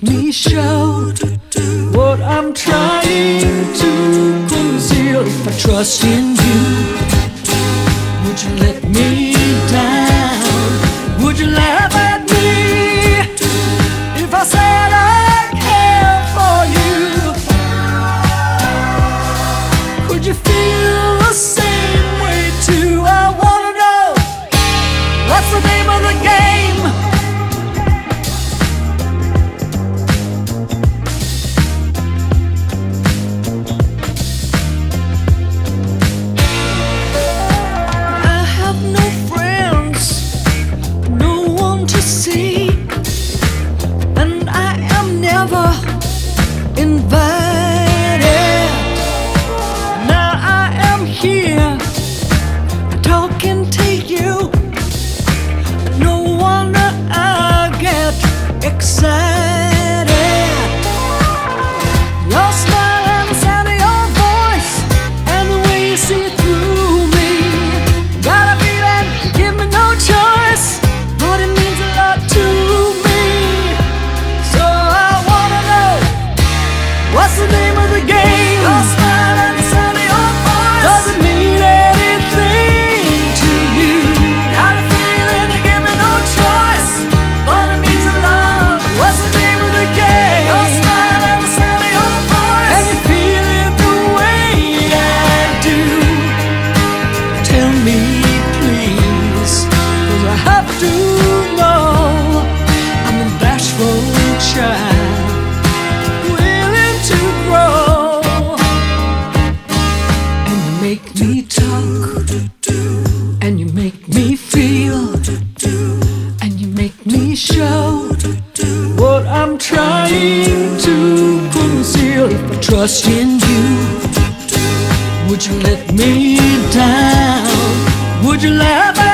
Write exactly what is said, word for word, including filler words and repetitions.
me show what I'm trying to conceal. If I trust in you, would you let me down? Would you laugh at me if I said I care for you? Could you feel the same way too? I wanna know, what's the name of the game? Invited. Now I am here talking to you. No wonder I get excited. Your smile and the sound of your voice and the way you see through me. Got a feeling, give me no choice, but it means a lot to me. So I wanna know, what's the name of the game? Your smile and the sound of your voice doesn't mean anything to you. Got a feeling to give me no choice, but it means a lot. What's the name of the game? Your smile and the sound of your voice, and you feel it the way I do. Tell me please, 'cause I have to know. I'm a bashful child, make me talk, and you make me feel, and you make me show what I'm trying to conceal. If I trust in you, would you let me down? Would you laugh at